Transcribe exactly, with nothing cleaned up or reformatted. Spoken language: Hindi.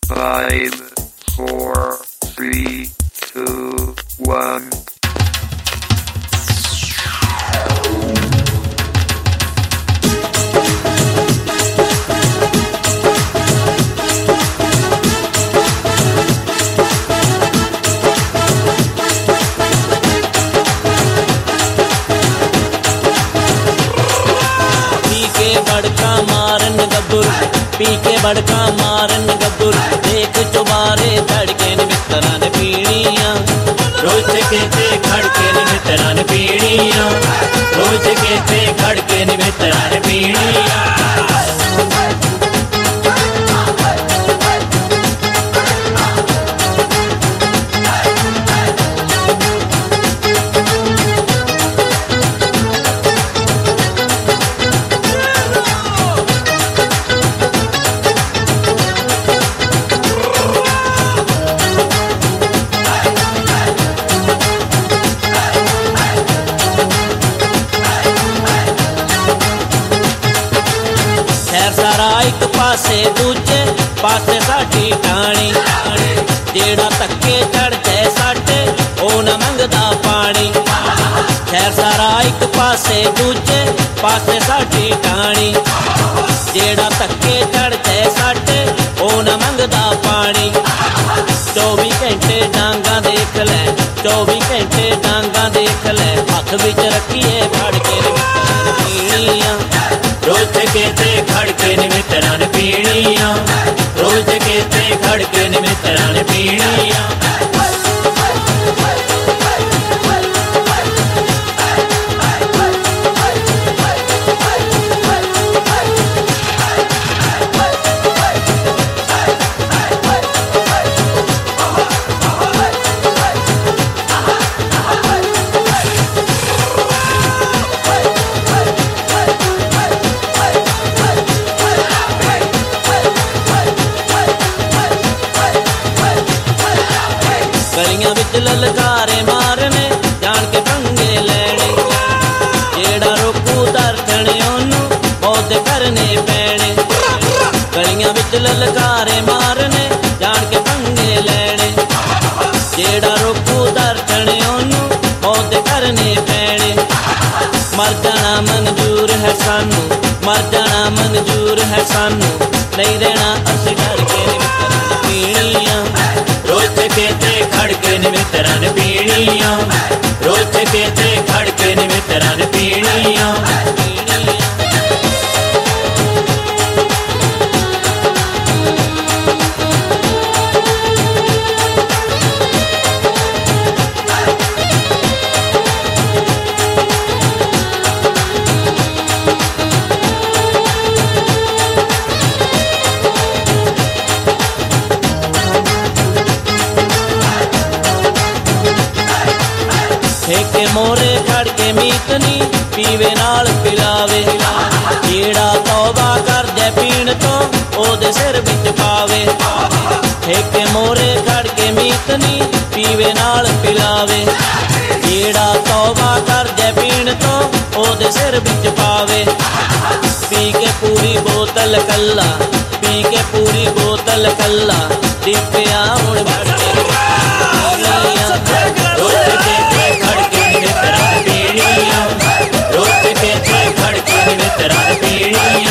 Five, four, three, two, one. बड़का मारन गब्बुर पी के बड़का मारन गब्बुर देख चुबारे धड़के न मित्रा ने पीड़ियां रोज के ते खड़के न मित्रा ने पीड़ियां रोज के ते खड़के न मित्रा ने पीड़ियां सारा एक पासे दूजे पासे साडी टाणी जेड़ा तक्के चढ़ जाए साडे ओ न मंगदा पानी खैर सारा एक पासे दूजे पासे साडी टाणी जेड़ा तक्के चढ़ जाए साडे ओ न मंगदा पानी चौबी घंटे डांगा देख ले चौबी घंटे डांगा देख ले हथ विच रखिए फड़ के पीड़ियां रोज के ते खड़के न मित्रा ने पीड़ियां रोज के ते खड़के न मित्रा ने पीड़ियां गलियां विच ललकारे मारने जान के पंगे लेने जेड़ा रोकू दर्शने ओनू मौत करने पैने गलियां विच ललकारे मारने जान के पंगे लेने जेड़ा रोकू दर्शने ओनू मौत करने पैने मर जाना मंजूर है सानू मर जाना मंजूर है सानू नहीं रहना असीं डर के पीड़ियां रोज के ते खड़के न मित्रा ने पीड़ियां रोज के ते खड़के न मित्रा ने पीड़ियां ठेके मोरे खड़ के मीतनी पीवे नाल पिलावे जेड़ा तौबा कर दे पीण तो ओदे सिर विच पावे ठेके मोरे खड़ के मीतनी पीवे नाल पिलावे जेड़ा तौबा कर दे पीण तो ओदे सिर विच पावे पी के पूरी बोतल कल्ला पी के पूरी बोतल कल्ला दीपिया हुण भर के रोज के ते खड़के न मित्रा ने पीड़ियां